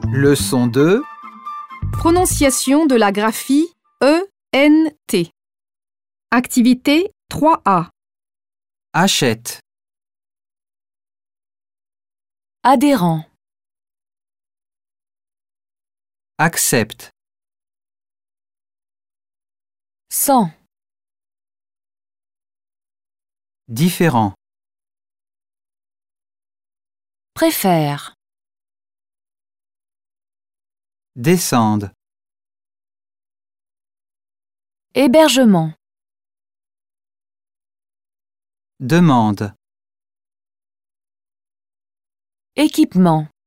Leçon 2. Prononciation de la graphie E-N-T. Activité 3A. Achète, Adhérent, accepte, sans, différent, préfère, descende, hébergement, demande, équipement.